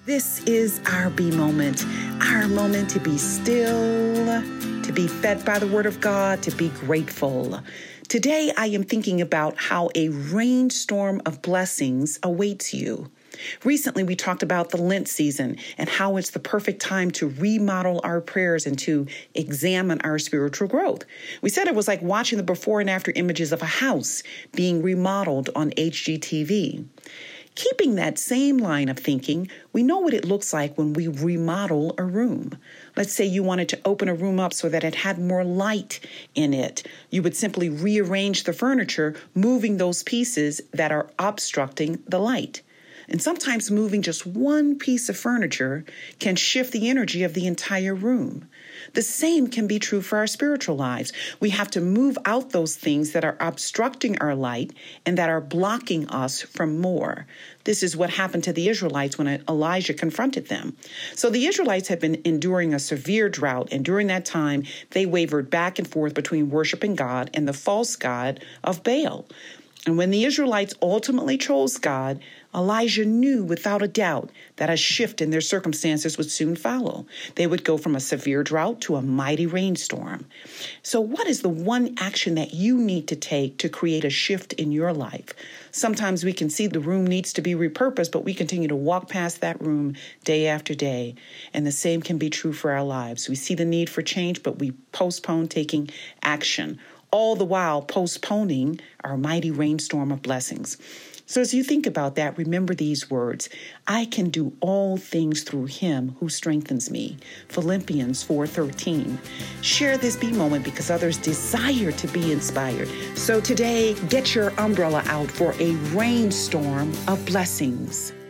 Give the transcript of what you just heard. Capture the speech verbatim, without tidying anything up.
This is our B moment, our moment to be still, to be fed by the word of God, to be grateful. Today, I am thinking about how a rainstorm of blessings awaits you. Recently, we talked about the Lent season and how it's the perfect time to remodel our prayers and to examine our spiritual growth. We said it was like watching the before and after images of a house being remodeled on H G T V. Keeping that same line of thinking, we know what it looks like when we remodel a room. Let's say you wanted to open a room up so that it had more light in it. You would simply rearrange the furniture, moving those pieces that are obstructing the light. And sometimes moving just one piece of furniture can shift the energy of the entire room. The same can be true for our spiritual lives. We have to move out those things that are obstructing our light and that are blocking us from more. This is what happened to the Israelites when Elijah confronted them. So the Israelites had been enduring a severe drought, and during that time, they wavered back and forth between worshiping God and the false god of Baal. And when the Israelites ultimately chose God, Elijah knew without a doubt that a shift in their circumstances would soon follow. They would go from a severe drought to a mighty rainstorm. So what is the one action that you need to take to create a shift in your life? Sometimes we can see the room needs to be repurposed, but we continue to walk past that room day after day. And the same can be true for our lives. We see the need for change, but we postpone taking action, all the while postponing our mighty rainstorm of blessings. So as you think about that, remember these words: I can do all things through him who strengthens me. Philippians four thirteen. Share this B moment because others desire to be inspired. So today, get your umbrella out for a rainstorm of blessings.